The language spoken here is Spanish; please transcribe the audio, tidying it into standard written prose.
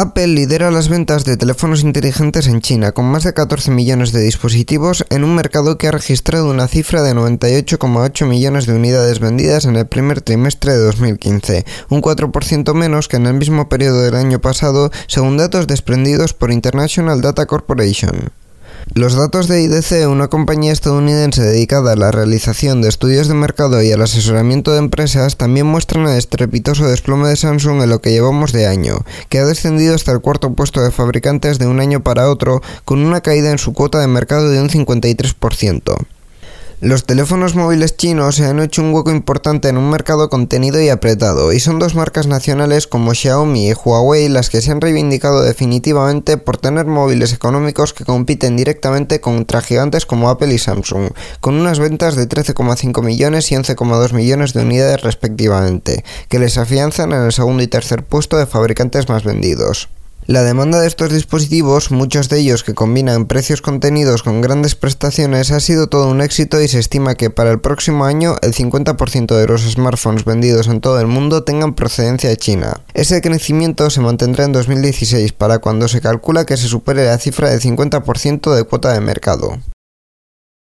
Apple lidera las ventas de teléfonos inteligentes en China, con más de 14 millones de dispositivos en un mercado que ha registrado una cifra de 98,8 millones de unidades vendidas en el primer trimestre de 2015, un 4% menos que en el mismo periodo del año pasado, según datos desprendidos por International Data Corporation. Los datos de IDC, una compañía estadounidense dedicada a la realización de estudios de mercado y al asesoramiento de empresas, también muestran el estrepitoso desplome de Samsung en lo que llevamos de año, que ha descendido hasta el cuarto puesto de fabricantes de un año para otro, con una caída en su cuota de mercado de un 53%. Los teléfonos móviles chinos se han hecho un hueco importante en un mercado contenido y apretado, y son dos marcas nacionales como Xiaomi y Huawei las que se han reivindicado definitivamente por tener móviles económicos que compiten directamente contra gigantes como Apple y Samsung, con unas ventas de 13,5 millones y 11,2 millones de unidades respectivamente, que les afianzan en el segundo y tercer puesto de fabricantes más vendidos. La demanda de estos dispositivos, muchos de ellos que combinan precios contenidos con grandes prestaciones, ha sido todo un éxito y se estima que para el próximo año el 50% de los smartphones vendidos en todo el mundo tengan procedencia china. Ese crecimiento se mantendrá en 2016, para cuando se calcula que se supere la cifra del 50% de cuota de mercado.